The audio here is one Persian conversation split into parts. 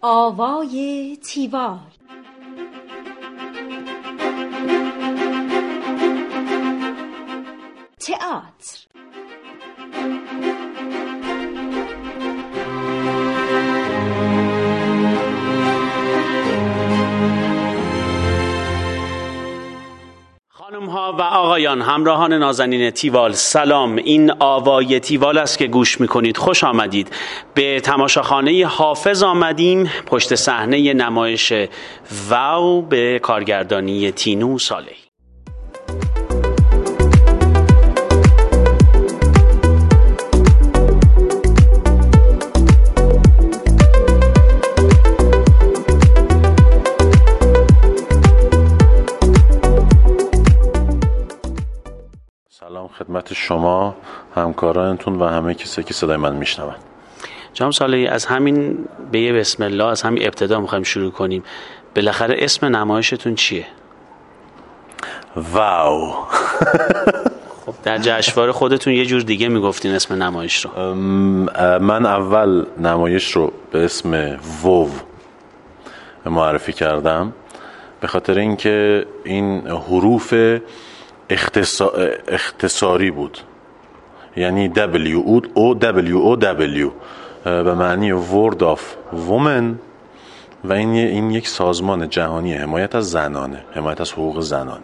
آوای تیوال. تئاتر. خانم‌ها و آقایان، همراهان نازنین تیوال، سلام. این آوای تیوال است که گوش می‌کنید. خوش آمدید. به تماشاخانه حافظ آمدیم. پشت صحنه نمایش واو به کارگردانی تینو صالحی. سلام خدمت شما، همکارانتون و همه کسی که صدای من میشنون. جناب صالحی، از همین به یه بسم الله، از همین ابتدا میخوایم شروع کنیم. بالاخره اسم نمایشتون چیه؟ واو. خب در جشنواره خودتون یه جور دیگه میگفتین اسم نمایش رو. من اول نمایش رو به اسم وو معرفی کردم به خاطر اینکه این حروف اختصاری بود، یعنی WOW به معنی Word of Women و این یک سازمان جهانی حمایت از زنانه، حمایت از حقوق زنانه.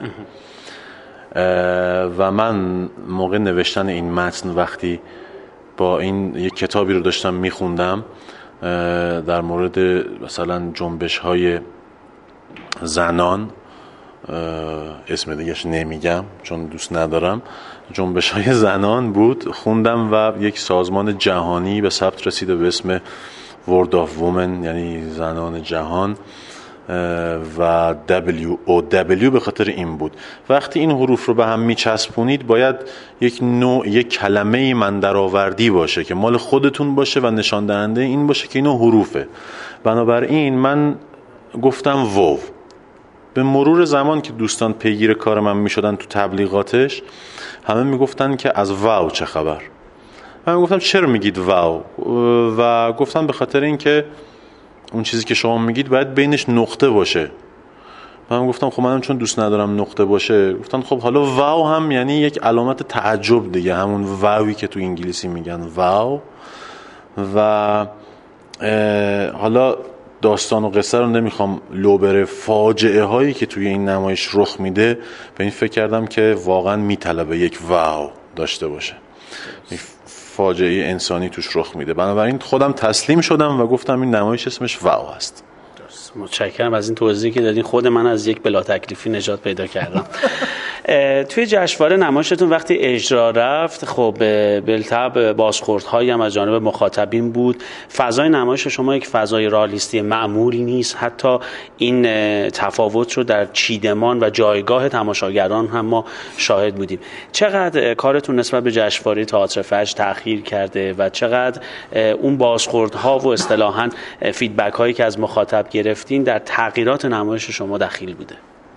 و من موقع نوشتن این متن وقتی با این یک کتابی رو داشتم میخوندم در مورد مثلا جنبش های زنان، اسم دیگهش نمیگم چون دوست ندارم، جنبش های زنان بود، خوندم و یک سازمان جهانی به ثبت رسیده به اسم World of Women، یعنی زنان جهان، و WOW به خاطر این بود. وقتی این حروف رو به هم میچسبونید باید یک کلمه من درآوردی باشه که مال خودتون باشه و نشان دهنده این باشه که اینو حروفه. بنابراین من گفتم وو. به مرور زمان که دوستان پیگیر کار من میشدن تو تبلیغاتش، همه میگفتن که از واو چه خبر. من گفتم چرا میگید واو؟ و گفتم به خاطر اینکه اون چیزی که شما میگید باید بینش نقطه باشه. من گفتم خب منم چون دوست ندارم نقطه باشه، گفتن خب حالا واو هم یعنی یک علامت تعجب دیگه، همون واوی که تو انگلیسی میگن واو. و حالا داستان و قصه رو نمیخوام لو بره، فاجعه هایی که توی این نمایش رخ میده به این فکر کردم که واقعا میطلبه یک واو داشته باشه، فاجعه انسانی توش رخ میده. بنابراین خودم تسلیم شدم و گفتم این نمایش اسمش واو است. متشکرم از این توضیحی که دادین. خود من از یک بلا تکلیفی نجات پیدا کردم. توی جشنواره نمایشتون وقتی اجرا رفت، خب بالطبع بازخوردهایی هم از جانب مخاطبین بود. فضای نمایش شما یک فضای رئالیستی معمولی نیست، حتی این تفاوت رو در چیدمان و جایگاه تماشاگران هم ما شاهد بودیم. چقدر کارتون نسبت به جشنواره تئاتر فجر تأخیر کرده و چقدر اون بازخوردها و اصطلاحاً فیدبک هایی که از مخاطب گرفتین در تغییرات نمایش شما دخیل بوده؟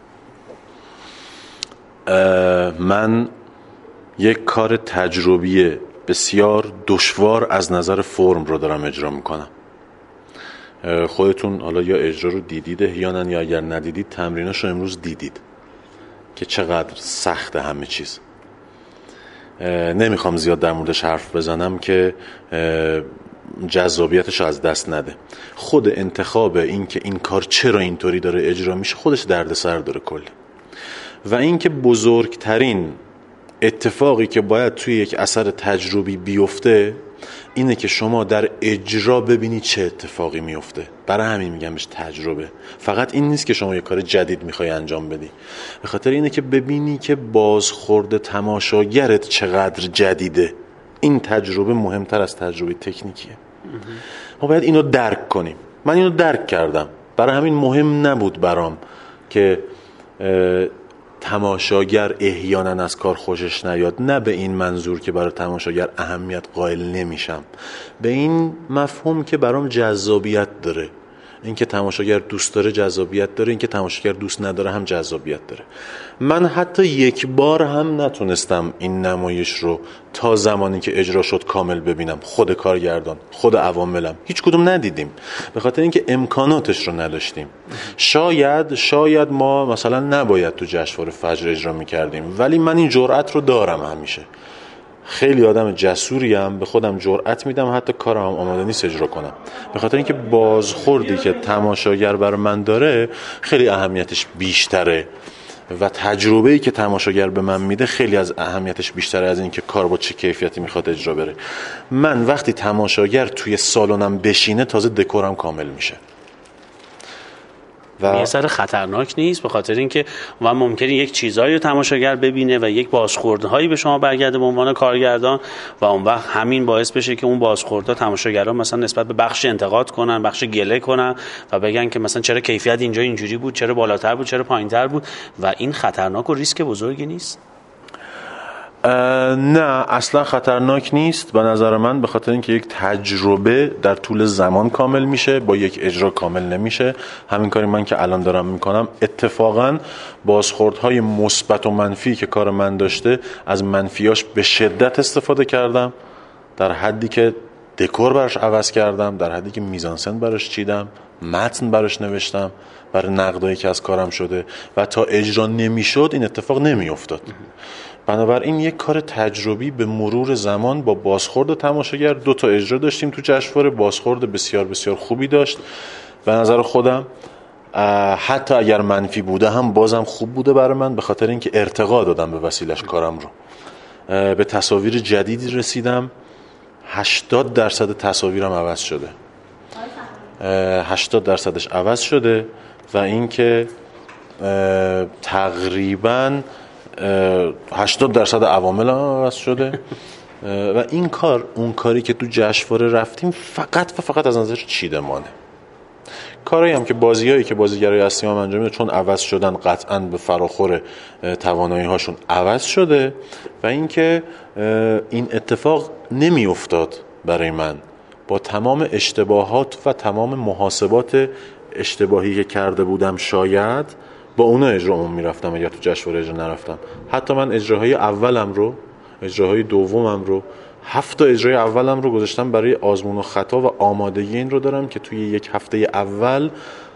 من یک کار تجربی بسیار دشوار از نظر فرم رو دارم اجرا میکنم. خودتون حالا یا اجرا رو دیدید احیانا، یا اگر ندیدید تمریناش رو امروز دیدید که چقدر سخته همه چیز. نمیخوام زیاد در موردش حرف بزنم که جذابیتش از دست نده. خود انتخاب این که این کار چرا اینطوری داره اجرا میشه خودش دردسر داره کلی. و این که بزرگترین اتفاقی که باید توی یک اثر تجربی بیفته اینه که شما در اجرا ببینی چه اتفاقی میفته. برای همین میگم بهش تجربه. فقط این نیست که شما یک کار جدید میخوای انجام بدی، به خاطر اینه که ببینی که بازخورد تماشاگرت چقدر جدیده. این تجربه مهمتر از تجربه تکنیکیه. ما باید اینو درک کنیم. من اینو درک کردم، برای همین مهم نبود برام که تماشاگر احیانا از کار خوشش نیاد. نه به این منظور که برای تماشاگر اهمیت قائل نمیشم، به این مفهوم که برام جذابیت داره. اینکه تماشاگر دوست داره جذابیت داره، اینکه تماشاگر دوست نداره هم جذابیت داره. من حتی یک بار هم نتونستم این نمایش رو تا زمانی که اجرا شد کامل ببینم. خود کارگردان، خود عواملم هیچ کدوم ندیدیم، به خاطر اینکه امکاناتش رو نداشتیم. شاید ما مثلا نباید تو جشنواره فجر اجرا میکردیم، ولی من این جرأت رو دارم. همیشه خیلی آدم جسوریم، به خودم جرأت میدم حتی کارم آماده نیست اجرا کنم، به خاطر اینکه بازخوردی که تماشاگر برای من داره خیلی اهمیتش بیشتره و تجربه‌ای که تماشاگر به من میده خیلی از اهمیتش بیشتره از اینکه کار با چه کیفیتی میخواد اجرا بره. من وقتی تماشاگر توی سالنم بشینه تازه دکورم کامل میشه. یه سر خطرناک نیست؟ به خاطر اینکه و ممکنه یک چیزایی رو تماشاگر ببینه و یک بازخوردهایی به شما برگرده به عنوان کارگردان و اون وقت همین باعث بشه که اون بازخوردها تماشاگران مثلا نسبت به بخش انتقاد کنن، بخش گله کنن و بگن که مثلا چرا کیفیت اینجا اینجوری بود، چرا بالاتر بود، چرا پایینتر بود. و این خطرناک و ریسک بزرگی نیست؟ نه اصلا خطرناک نیست به نظر من، به خاطر اینکه یک تجربه در طول زمان کامل میشه، با یک اجرا کامل نمیشه. همین کاری من که الان دارم میکنم اتفاقا بازخوردهای مثبت و منفی که کار من داشته، از منفیاش به شدت استفاده کردم، در حدی که دکور براش عوض کردم، در حدی که میزانسن براش چیدم، متن براش نوشتم برای نقدایی که از کارم شده و تا اجرا نمیشد این اتفاق نمیافتاد. بنابراین یک کار تجربی به مرور زمان با بازخورد تماشاگر 2 تا اجرا داشتیم تو جشنواره، بازخورد بسیار بسیار خوبی داشت به نظر خودم. حتی اگر منفی بوده هم بازم خوب بوده برای من، به خاطر اینکه ارتقا دادم به وسیلش کارم رو. به تصاویر جدیدی رسیدم، 80% تصاویرم عوض شده، 80%ش عوض شده و اینکه تقریباً 80% عوامل هم عوض شده و این کار اون کاری که تو جشنواره رفتیم فقط و فقط از نظر چیدمانه. کارهایی هم که بازیایی که بازیگرای اصلی هم انجام میدن چون عوض شدن قطعاً به فراخور توانایی هاشون عوض شده و اینکه این اتفاق نمی افتاد برای من با تمام اشتباهات و تمام محاسبات اشتباهی که کرده بودم شاید با اونا اجرا میرفتم اگر تو جشنواره اجرا نرفتم. حتی من اجراهای اولم رو، اجراهای دومم رو، 7 تا اجرای اولم رو گذاشتم برای آزمون و خطا و آمادگی این رو دارم که توی یک هفته اول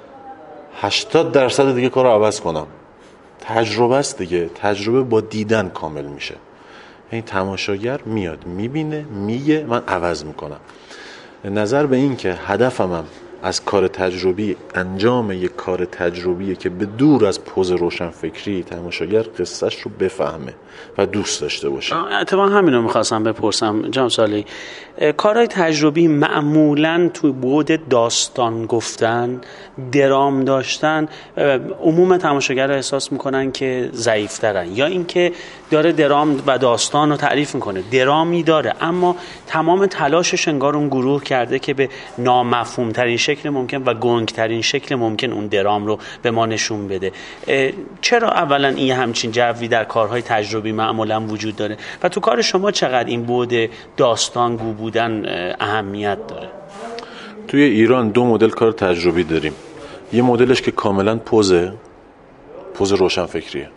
80% دیگه کار رو عوض کنم. تجربه است دیگه، تجربه با دیدن کامل میشه. این تماشاگر میاد میبینه میگه من عوض میکنم. نظر به این که هدفمم از کار تجربی انجام یک کار تجربیه که به دور از پوز روشن فکری تماشاگر قصهش رو بفهمه و دوست داشته باشه. اتفاقا همین رو میخواستم بپرسم جناب صالحی. کارهای تجربی معمولاً تو بعد داستان گفتن، درام داشتن، عموم تماشاگر احساس میکنن که ضعیف‌ترن، یا اینکه داره درام و داستان رو تعریف میکنه، درامی داره اما تمام تلاشش انگار اون گروه کرده که به نامفهوم ترین شکل ممکن و گنگ ترین شکل ممکن اون درام رو به ما نشون بده. چرا اولا این همچین جوی در کارهای تجربی معمولا وجود داره و تو کار شما چقدر این بعد داستانگو بودن اهمیت داره؟ توی ایران 2 مدل کار تجربی داریم. یه مدلش که کاملا پوز روشن فکریه،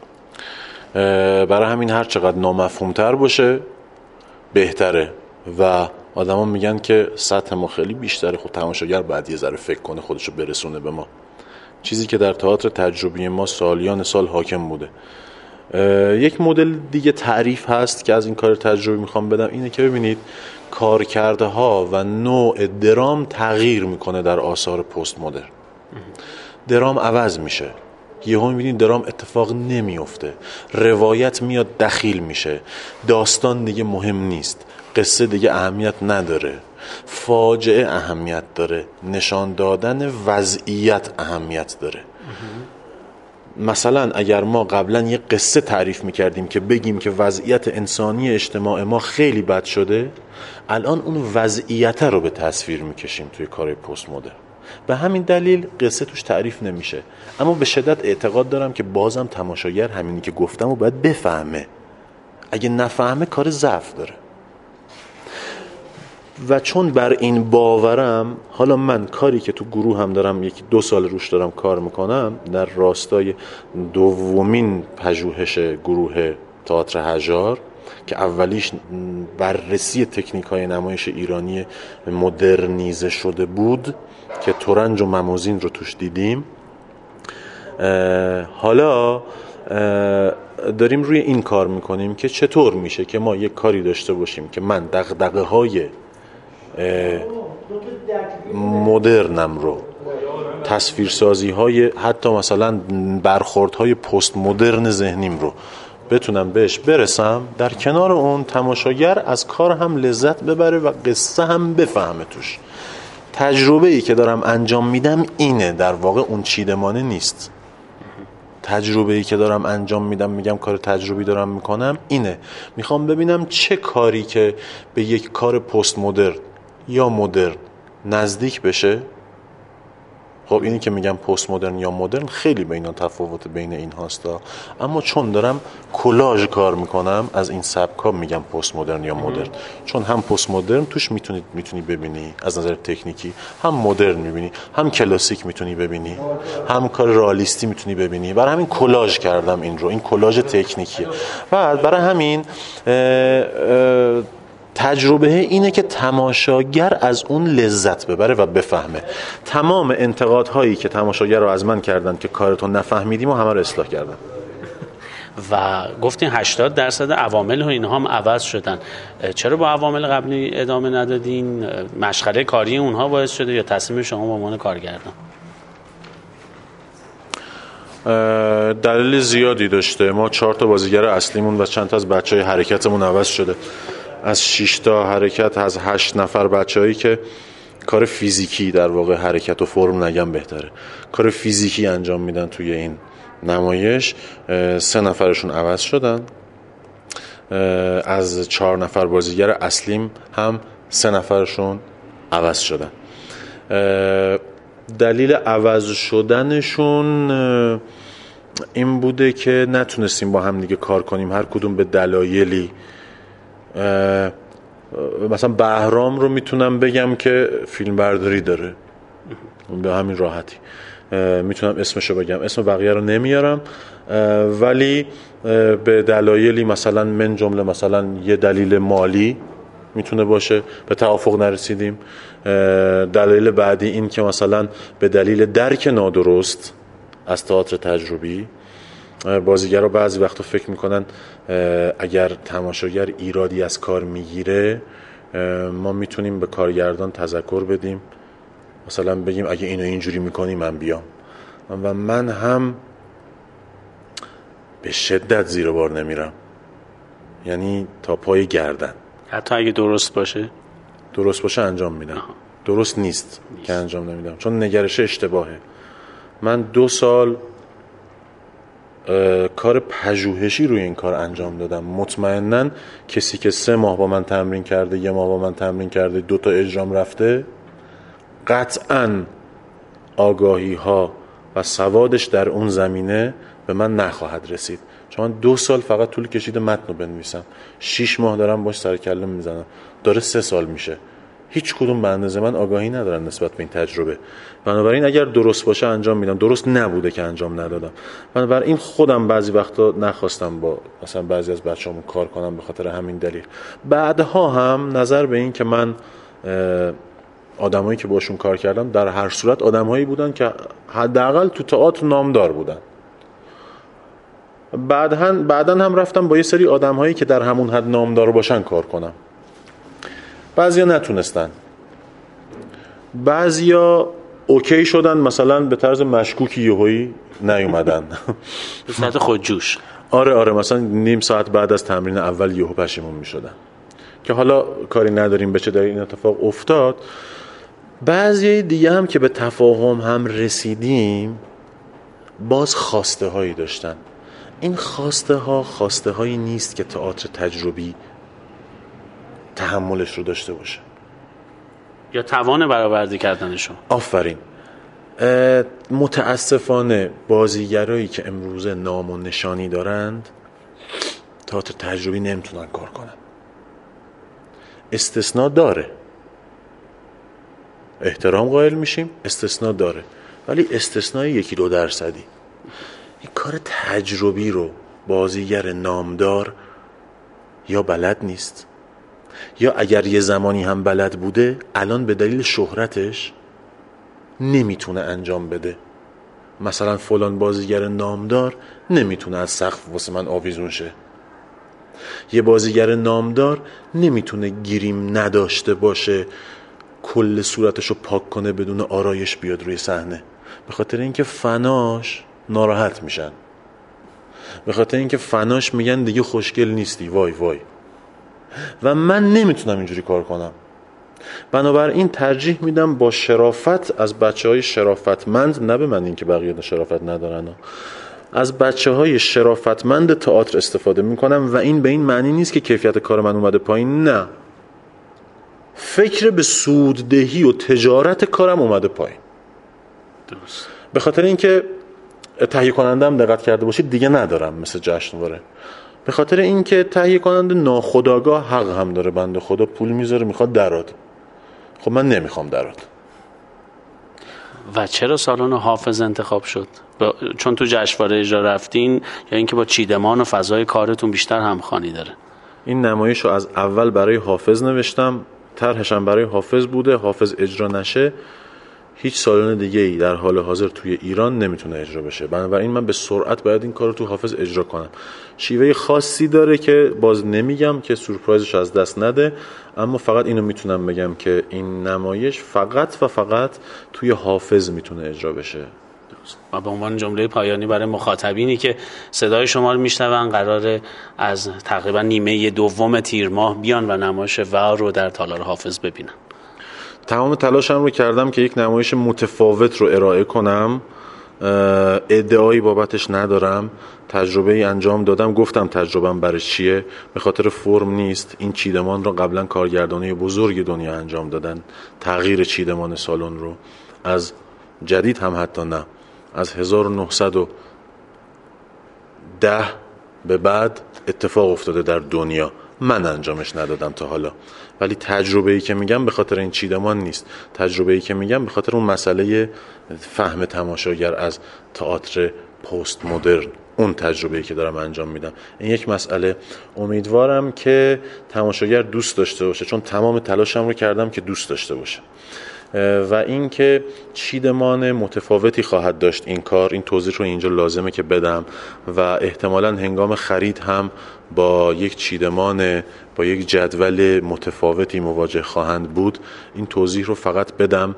برای همین هر چقدر نامفهومتر باشه بهتره و آدما میگن که سطح ما خیلی بیشتره، خب تماشاگر باید یه ذره فکر کنه خودشو برسونه به ما، چیزی که در تئاتر تجربی ما سالیان سال حاکم بوده. یک مدل دیگه تعریف هست که از این کار تجربی میخوام بدم، اینه که ببینید کارکرده ها و نوع درام تغییر میکنه در آثار پست مدرن. درام عوض میشه، یهو میبینید درام اتفاق نمیفته، روایت میاد دخیل میشه، داستان دیگه مهم نیست، قصه دیگه اهمیت نداره، فاجعه اهمیت داره، نشان دادن وضعیت اهمیت داره. مثلا اگر ما قبلا یه قصه تعریف میکردیم که بگیم که وضعیت انسانی اجتماع ما خیلی بد شده، الان اون وضعیت رو به تصویر میکشیم توی کار پست مدرن. به همین دلیل قصه توش تعریف نمیشه، اما به شدت اعتقاد دارم که بازم تماشاگر همینی که گفتم رو باید بفهمه، اگه نفهمه کار ضعف داره. و چون بر این باورم، حالا من کاری که تو گروه هم دارم 1-2 سال روش دارم کار میکنم، در راستای دومین پژوهش گروه تئاتر هژار که اولیش بررسی تکنیک‌های نمایش ایرانی مدرنیزه شده بود که ترنج و مموزین رو توش دیدیم، حالا داریم روی این کار میکنیم که چطور میشه که ما یک کاری داشته باشیم که من دغدغه‌های مدرنم رو، تصویرسازی‌های حتی مثلا برخوردهای پست مدرن ذهنیم رو بتونم بهش برسم، در کنار اون تماشاگر از کار هم لذت ببره و قصه هم بفهمه توش. تجربه‌ای که دارم انجام میدم اینه، در واقع اون چیدمانه نیست. تجربه‌ای که دارم انجام میدم، میگم کار تجربی دارم میکنم، اینه. میخوام ببینم چه کاری که به یک کار پست مدرن یا مدرن نزدیک بشه. خب اینی که میگم پست مدرن یا مدرن خیلی بین تفاوت بین این هاستا، اما چون دارم کلاژ کار میکنم از این سبکا میگم پست مدرن یا مدرن، چون هم پست مدرن توش میتونی ببینی از نظر تکنیکی، هم مدرن میبینی، هم کلاسیک میتونی ببینی، هم کار رئالیستی میتونی ببینی. برای همین کلاژ کردم این رو، این کلاژ تکنیکیه. و برای همین تجربه اینه که تماشاگر از اون لذت ببره و بفهمه. تمام انتقادهایی که تماشاگر رو از من کردن که کارتون نفهمیدیم و همه رو اصلاح کردم. و گفتین 80% عوامل و اینها هم عوض شدن. چرا با عوامل قبلی ادامه ندادین؟ مشغله کاری اونها باعث شده یا تصمیم شما به عنوان کارگردان؟ دلیل زیادی داشته. ما 4 تا بازیگر اصلیمون و چند تا از بچهای حرکتمون عوض شده. از 6 تا حرکت، از 8 نفر بچه‌هایی که کار فیزیکی، در واقع حرکت و فرم نگم بهتره، کار فیزیکی انجام میدن توی این نمایش، 3 نفرشون عوض شدن. از 4 نفر بازیگر اصلیم هم 3 نفرشون عوض شدن. دلیل عوض شدنشون این بوده که نتونستیم با هم دیگه کار کنیم، هر کدوم به دلایلی. مثلا بهرام رو میتونم بگم که فیلم برداری داره، به همین راحتی میتونم اسمشو بگم، اسم بقیه رو نمیارم، ولی به دلایلی مثلا من جمله مثلا یه دلیل مالی میتونه باشه به توافق نرسیدیم. دلیل بعدی این که مثلا به دلیل درک نادرست از تئاتر تجربی، بازیگرها بعضی وقتا فکر میکنن اگر تماشاگر ایرادی از کار میگیره ما میتونیم به کارگردان تذکر بدیم، مثلا بگیم اگه اینو اینجوری میکنی من بیام. و من هم به شدت زیر بار نمیرم، یعنی تا پای گردن. حتی اگه درست باشه انجام میدم. درست نیست که انجام نمیدم، چون نگرش اشتباهه. من 2 سال کار پژوهشی روی این کار انجام دادم. مطمئناً کسی که 3 ماه با من تمرین کرده، 1 ماه با من تمرین کرده، 2 تا اجرام رفته، قطعاً آگاهی ها و سوادش در اون زمینه به من نخواهد رسید، چون 2 سال فقط طول کشیده متن رو بنویسم، 6 ماه دارم باش سر کله میزنم، داره 3 سال میشه. هیچ کدوم به اندازه من آگاهی ندارن نسبت به این تجربه. بنابراین اگر درست باشه انجام میدم، درست نبوده که انجام ندادم. بنابراین خودم بعضی وقتا نخواستم با مثلا بعضی از بچه‌هامون کار کنم به خاطر همین دلیل. بعدها هم نظر به این که من آدمایی که باشون کار کردم در هر صورت آدمایی بودن که حداقل تو تئاتر نامدار بودن. بعدن هم رفتم با یه سری آدمایی که در همون حد نامدار باشن کار کنم. بعضیا نتونستن، بعضیا اوکی شدن، مثلا به طرز مشکوکی یهویی نیومدن به صورت خودجوش. آره مثلا نیم ساعت بعد از تمرین اول یهو پشیمون میشدن که حالا کاری نداریم به چه دلیل این اتفاق افتاد. بعضی دیگه هم که به تفاهم هم رسیدیم باز خواسته هایی داشتن. این خواسته هایی نیست که تئاتر تجربی تحملش رو داشته باشه یا توان برآورده کردنشون. آفرین. متاسفانه بازیگرایی که امروزه نام و نشانی دارند تئاتر تجربی نمیتونن کار کنن. استثناء داره، احترام قائل میشیم. استثناء داره، ولی استثنای 1-2%. این کار تجربی رو بازیگر نامدار یا بلد نیست، یا اگر یه زمانی هم بلد بوده الان به دلیل شهرتش نمیتونه انجام بده. مثلا فلان بازیگر نامدار نمیتونه از سقف واسه من آویزون شه، یه بازیگر نامدار نمیتونه گریم نداشته باشه کل صورتشو پاک کنه بدون آرایش بیاد روی صحنه، به خاطر اینکه فناش ناراحت میشن، به خاطر اینکه فناش میگن دیگه خوشگل نیستی، وای وای. و من نمیتونم اینجوری کار کنم. بنابراین ترجیح میدم با شرافت از بچهای شرافتمند، نه به من این که بقیه شرافت ندارن، از بچهای شرافتمند تئاتر استفاده میکنم. و این به این معنی نیست که کیفیت کار من اومده پایین، نه، فکر به سوددهی و تجارت کارم اومده پایین. درست. به خاطر اینکه تهیه کنندم دقت کرده باشید دیگه ندارم مثل جشنواره، به خاطر اینکه تهیه کننده ناخودآگاه حق هم داره، بنده خدا پول میذاره میخواد درآد. خب من نمیخوام درآد. و چرا سالن حافظ انتخاب شد؟ چون تو جشنواره اجرا رفتین یا اینکه با چیدمان و فضای کارتون بیشتر همخوانی داره؟ این نمایش رو از اول برای حافظ نوشتم، طرحشم برای حافظ بوده. حافظ اجرا نشه هیچ سالن دیگه ای در حال حاضر توی ایران نمیتونه اجرا بشه، بنابراین من به سرعت باید این کار رو تو حافظ اجرا کنم. شیوه خاصی داره که باز نمیگم که سورپرایزش از دست نده، اما فقط اینو میتونم بگم که این نمایش فقط و فقط توی حافظ میتونه اجرا بشه. و به عنوان جمله پایانی برای مخاطبینی که صدای شما رو میشنون، قراره از تقریبا نیمه دوم تیر ماه بیان و نمایش واو رو در تالار حافظ ببینن. تمام تلاشم رو کردم که یک نمایش متفاوت رو ارائه کنم، ادعایی بابتش ندارم، تجربه ای انجام دادم، گفتم تجربهم برای چیه، به خاطر فرم نیست. این چیدمان رو قبلا کارگردانی بزرگ دنیا انجام دادن، تغییر چیدمان سالن رو از جدید هم حتی نه، از 1910 به بعد اتفاق افتاده در دنیا، من انجامش ندادم تا حالا. ولی تجربه‌ای که میگم به خاطر این چیدمان نیست، تجربه‌ای که میگم به خاطر اون مسئله فهم تماشاگر از تئاتر پست مدرن، اون تجربه‌ای که دارم انجام میدم. این یک مسئله. امیدوارم که تماشاگر دوست داشته باشه، چون تمام تلاشم رو کردم که دوست داشته باشه. و اینکه چیدمان متفاوتی خواهد داشت این کار، این توضیح رو اینجا لازمه که بدم و احتمالاً هنگام خرید هم با یک چیدمان، با یک جدول متفاوتی مواجه خواهند بود. این توضیح رو فقط بدم.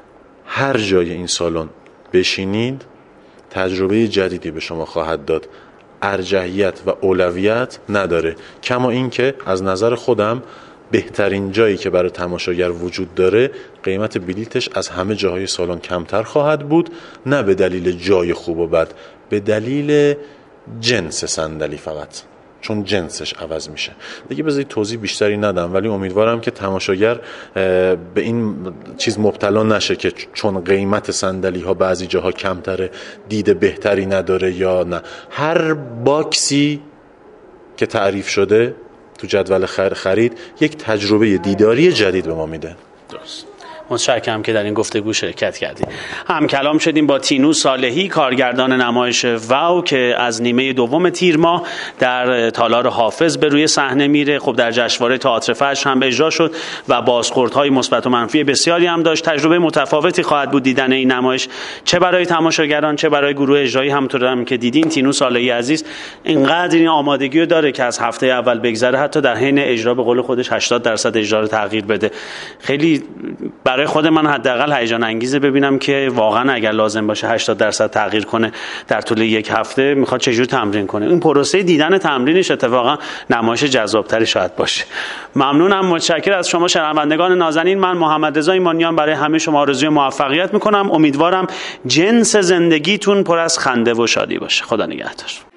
هر جای این سالن بشینید تجربه جدیدی به شما خواهد داد، ارجحیت و اولویت نداره. کما اینکه از نظر خودم بهترین جایی که برای تماشاگر وجود داره، قیمت بلیتش از همه جاهای سالن کمتر خواهد بود، نه به دلیل جای خوب و بد، به دلیل جنس صندلی فقط، چون جنسش عوض میشه. دیگه بذارید توضیح بیشتری ندم، ولی امیدوارم که تماشاگر به این چیز مبتلا نشه که چون قیمت صندلی ها بعضی جاها کمتره دید بهتری نداره یا نه. هر باکسی که تعریف شده تو جدول خرید یک تجربه دیداری جدید به ما میده. درست. متشکرم که در این گفتگو شرکت کردید. هم کلام شدیم با تینو صالحی، کارگردان نمایش واو که از نیمه دوم تیر ماه در تالار حافظ به روی صحنه میره. خب در جشنواره تئاتر فجر هم اجرا شد و بازخوردهای مثبت و منفی بسیاری هم داشت. تجربه متفاوتی خواهد بود دیدن این نمایش، چه برای تماشاگران چه برای گروه اجرایی. همونطور هم که دیدین تینو صالحی عزیز اینقدر این آمادگی رو داره که از هفته اول بگذره حتی در حین اجرا به قول خودش 80% اجرا رو تغییر بده. خیلی برای خود من حداقل هیجان انگیزه ببینم که واقعا اگر لازم باشه 80% تغییر کنه در طول یک هفته، میخواد چجور تمرین کنه. این پروسه دیدن تمرینش اتفاقا نمایش جذابتری شاید باشه. ممنونم، متشکرم از شما شنوندگان نازنین. من محمد رضا ایمانیان برای همه شما آرزوی موفقیت میکنم. امیدوارم جنس زندگیتون پر از خنده و شادی باشه. خدا نگهدار.